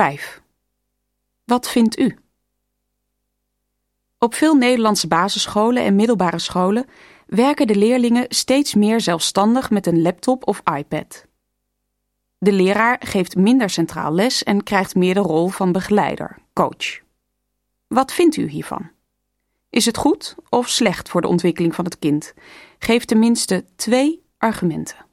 5. Wat vindt u? Op veel Nederlandse basisscholen en middelbare scholen werken de leerlingen steeds meer zelfstandig met een laptop of iPad. De leraar geeft minder centraal les en krijgt meer de rol van begeleider, coach. Wat vindt u hiervan? Is het goed of slecht voor de ontwikkeling van het kind? Geef tenminste 2 argumenten.